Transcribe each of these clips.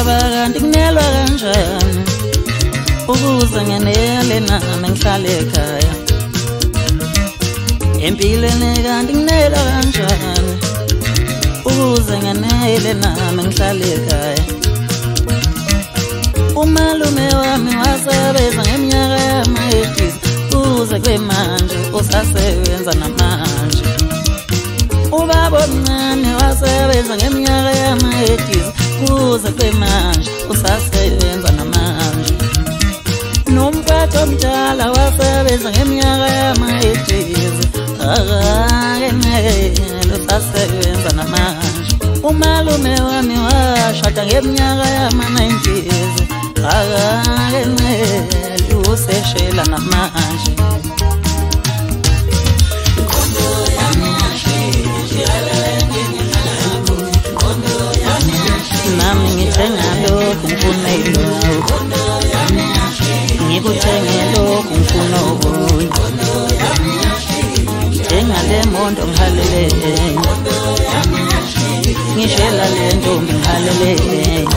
Ubaba kanti kunelwa kanjani ukuze ngenele nami ngihlale ekhaya empilweni kanti kunelwa kanjani ukuze ngenele nami ngihlale ekhaya umalume wami wasebenza ngeminyaka yama-80s kuze kube manje usasebenza namanje ubaba omncane wasebenza ngeminyaka yama-80s kuze kube manje usasebenza namanje nomfati omdala wasebenza ngeminyaka yama-80s akenele usasebenza namanje umalume wami washada ngeminyaka yama-90s akenele useshela namanje nami ngithenga lokhu ngifuna ilokhu ngikuthenge lokhu ngifuna okunye ngithenga le mondo ngihalele ngishela le ntombi ngihalele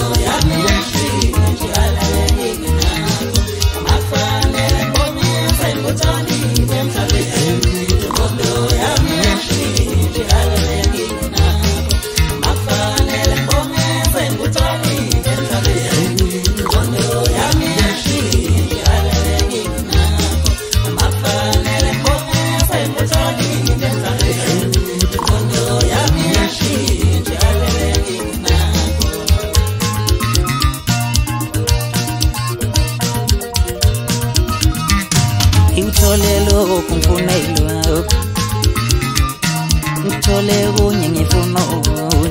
ngithole lokhu ngifuna ilokhu ngithole kunye ngifuna okunye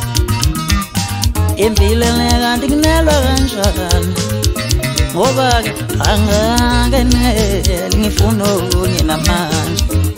empilweni kanti kunelwa kanjani ngoba-ke angakenele ngifuna okunye namanje